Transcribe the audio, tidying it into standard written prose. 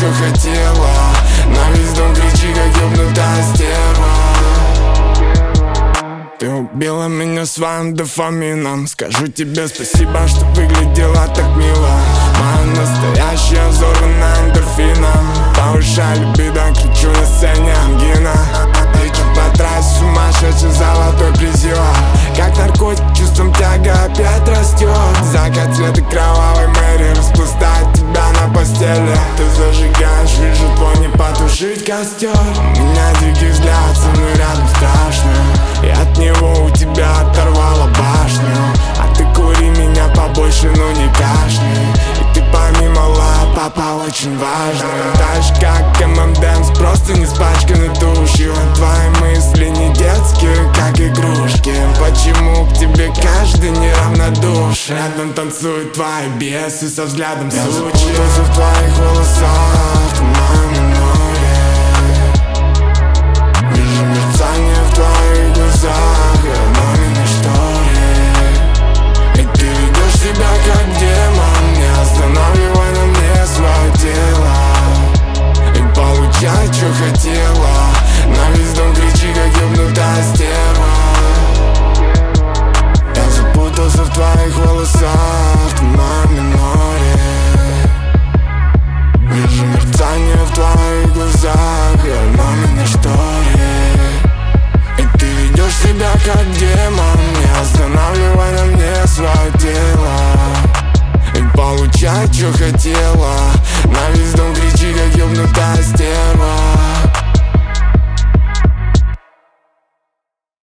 что хотела. На весь дом кричи, как ёбнутая стерва. Ты убила меня своим дофамином. Скажу тебе спасибо, что выглядела так мило. Моя настоящая взорвана эндорфином. Повышай либидо, кричу на сцене ангина. Лечу по трассе, сумасшедший золотой призива. Как наркотик, чувством тяга опять растет. Закат цвета кровавой Мэри распластает тебя на постели. Ты зажигаешь, вижу твой не потушить костер. У меня дикий взгляд, со мной рядом страшно. И от него у тебя оторвало башню. А ты кури меня побольше, но не кашляй. И ты помимо папа очень важно. Дальше как ММДМС, просто не спачканы душью. Твои мысли не детские, как игрушки. Почему к тебе каждый неравнодушен? Рядом танцуют твои бесы со взглядом сучи. Я запутался в твоих волосах, на миноре. Вижу мерцание в твоих глазах, я на шторе. И ты ведешь себя как демон, не останавливай на мне свое тело. И получай, что хотела. На весь дом кричи, как ёбнутая стерва. Я запутался в твоих волосах, на миноре. Вижу мерцание в твоих глазах, я на шторе. И ты ведешь себя как демон, не останавливай на мне свое тело. И получай, что хотела. На весь дом кричи,